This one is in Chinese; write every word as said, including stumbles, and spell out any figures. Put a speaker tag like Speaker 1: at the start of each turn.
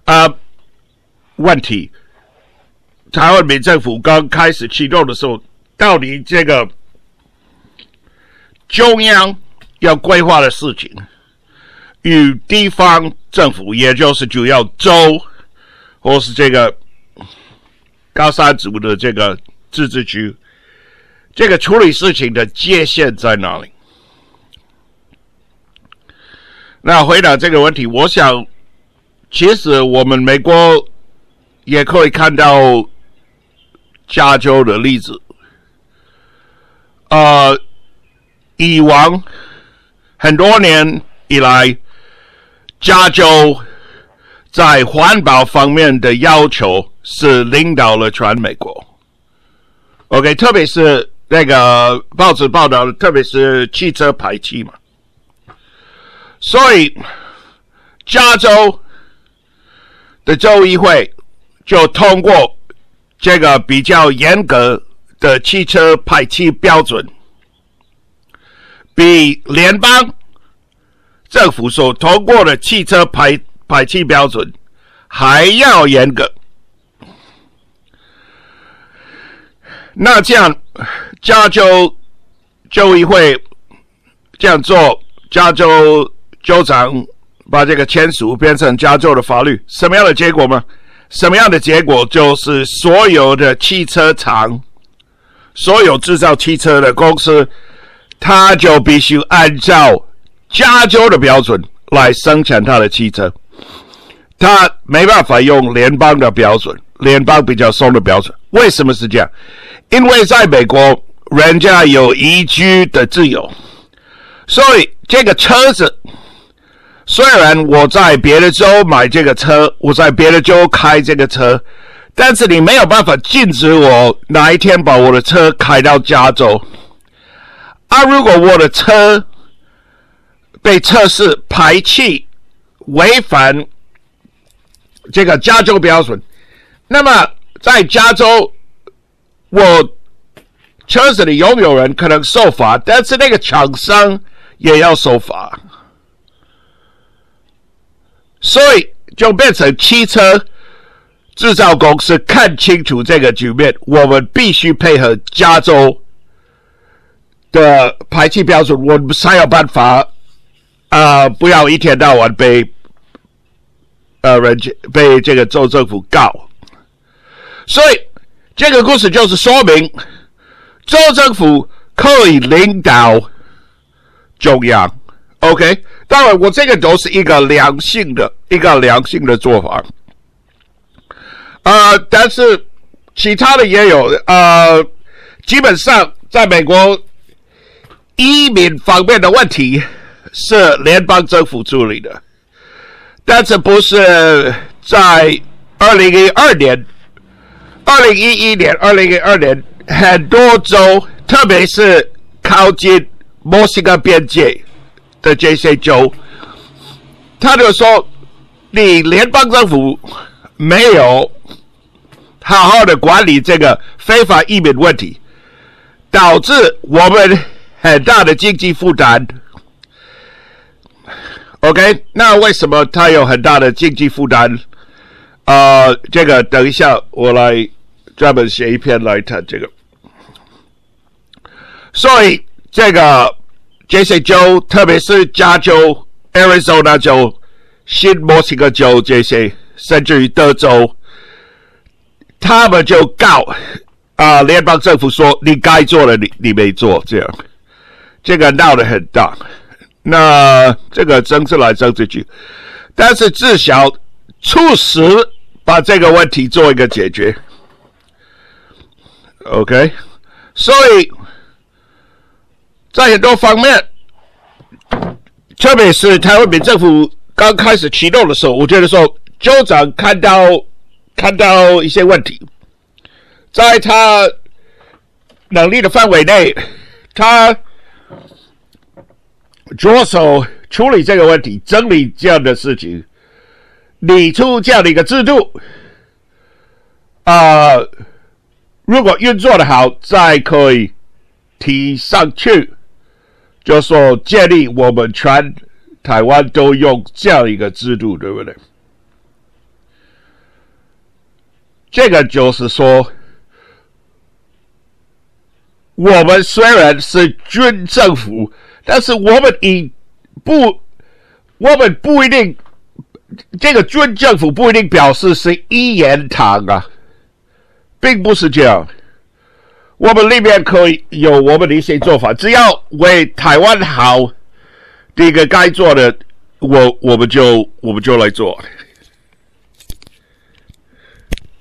Speaker 1: 呃问题。台湾民政府刚开始启动的时候，到底这个中央要规划的事情，与地方政府，也就是主要州或是这个高山族的这个自治区，这个处理事情的界限在哪里？那回答这个问题，我想，其实我们美国也可以看到加州的例子。呃，以往很多年以来，加州在环保方面的要求是领导了全美国。OK， 特别是那个报纸报道的，特别是汽车排气嘛。所以，加州的州议会就通过这个比较严格的汽车排气标准，比联邦政府所通过的汽车排排气标准还要严格。那这样，加州州议会这样做，加州州长把这个签署变成加州的法律，什么样的结果吗？什么样的结果？就是所有的汽车厂，所有制造汽车的公司，他就必须按照加州的标准来生产他的汽车，他没办法用联邦的标准，联邦比较松的标准。为什么是这样？因为在美国，人家有移居的自由，所以这个车子，虽然我在别的州买这个车，我在别的州开这个车，但是你没有办法禁止我哪一天把我的车开到加州。啊，如果我的车被测试排气违反这个加州标准，那么在加州，我车子的拥有人可能受罚，但是那个厂商也要受罚。所以就变成汽车制造公司看清楚这个局面，我们必须配合加州的排气标准，我们才有办法啊、呃，不要一天到晚被呃人被这个州政府告。所以这个故事就是说明，州政府可以领导中央。OK， 当然我这个都是一个良性的一个良性的做法，呃，但是其他的也有，呃，基本上在美国移民方面的问题是联邦政府处理的，但是不是在二零一二年、二零一一年、二零一二年很多州，特别是靠近墨西哥边界的这些州，他就说你联邦政府没有好好的管理这个非法移民问题，导致我们很大的经济负担。OK， 那为什么他有很大的经济负担？呃，这个等一下我来专门写一篇来谈这个。所以这个这些州，特别是加州、Arizona 州、新墨西哥州这些，甚至于德州，他们就告啊、呃、联邦政府说你该做的你你没做，这样，这个闹得很大。那这个争执来争执去，但是至少促使把这个问题做一个解决。OK， 所以在很多方面，特别是台湾民政府刚开始启动的时候，我觉得说州长看到看到一些问题，在他能力的范围内，他着手处理这个问题，整理这样的事情，拟出这样的一个制度，啊、呃，如果运作的好，再可以提上去，就说建立我们全台湾都用这样一个制度，对不对？ 这个就是说，我们虽然是军政府，但是我们以不，我们不一定，这个军政府不一定表示是一言堂啊，并不是这样。我们里面可以有我们的一些做法，只要为台湾好，这个该做的，我我们就我们就来做。